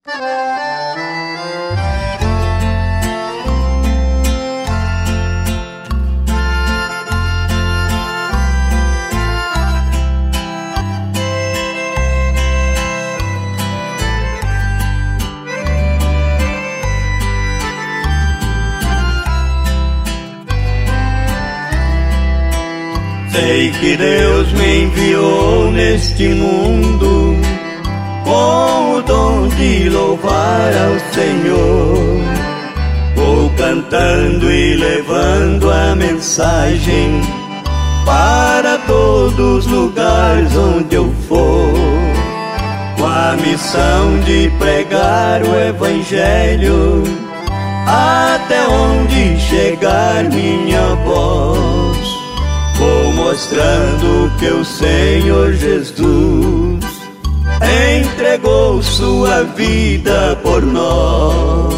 Sei que Deus me enviou neste mundo com o dom de louvar ao Senhor. Vou cantando e levando a mensagem para todos os lugares onde eu for, com a missão de pregar o Evangelho até onde chegar minha voz. Vou mostrando que o Senhor Jesus entregou sua vida por nós.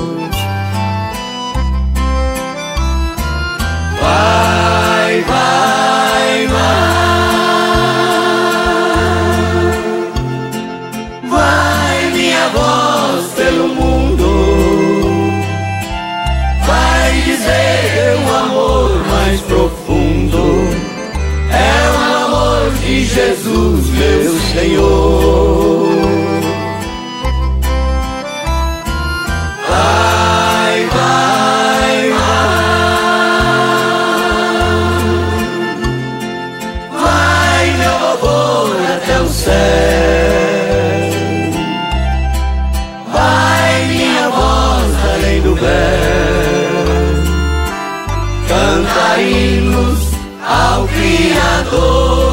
Vai, vai, vai, vai minha voz pelo mundo, vai dizer o amor mais profundo. É o amor de Jesus, meu Senhor. Vai, vai, vai, vai meu louvor até o céu. Vai minha voz além do véu, cantar hinos ao Criador.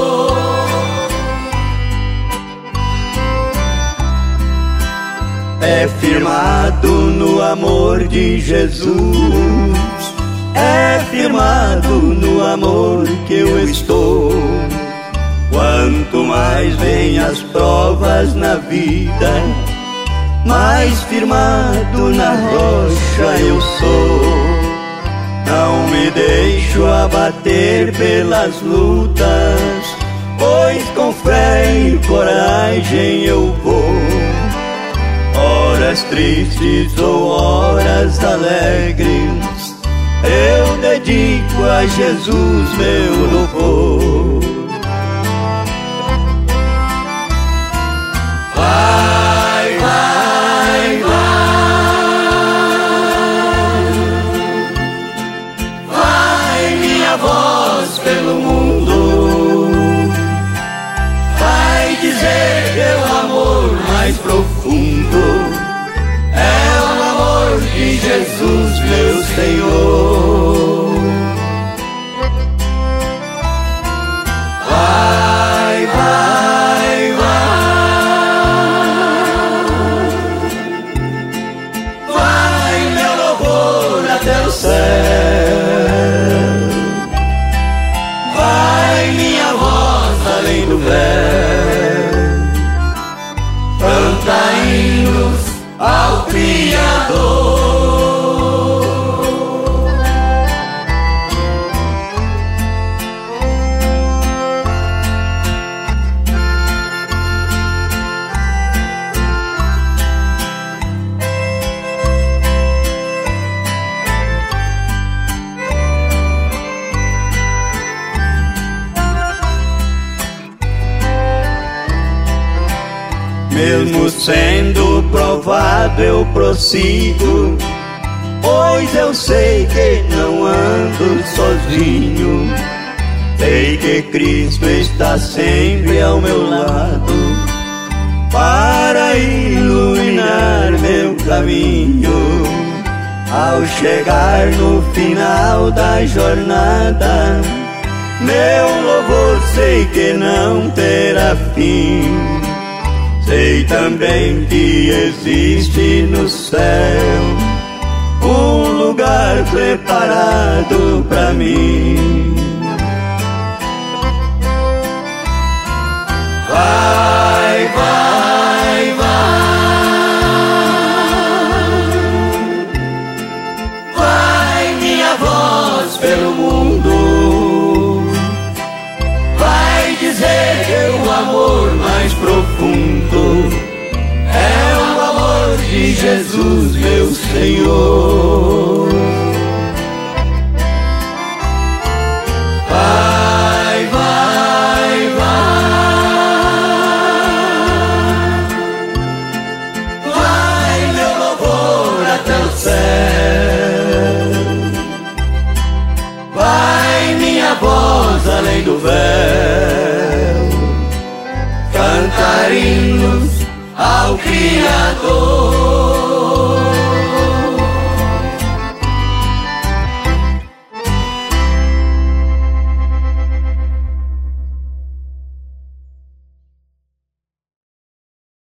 É firmado no amor de Jesus, é firmado no amor que eu estou. Quanto mais vem as provas na vida, mais firmado na rocha eu sou. Não me deixo abater pelas lutas, pois com fé e coragem eu vou. Horas tristes ou horas alegres, eu dedico a Jesus meu louvor. Vai, vai, vai, minha voz pelo mundo, vai dizer teu amor mais profundo. É o amor de Jesus, meu Senhor. Vai, vai, vai, vai meu louvor até o céu. Vai minha voz além do véu, canta hinos ao Criador. Mesmo sendo provado eu prossigo, pois eu sei que não ando sozinho. Sei que Cristo está sempre ao meu lado para iluminar meu caminho. Ao chegar no final da jornada, meu louvor sei que não terá fim. Sei também que existe no céu um lugar preparado pra mim. Vai, vai, vai, vai minha voz pelo mundo, vai dizer o amor mais profundo. É o amor de Jesus, meu Senhor. Vai, vai, vai, vai meu louvor até o céu, vai minha voz além do véu, cantar hinos ao Criador.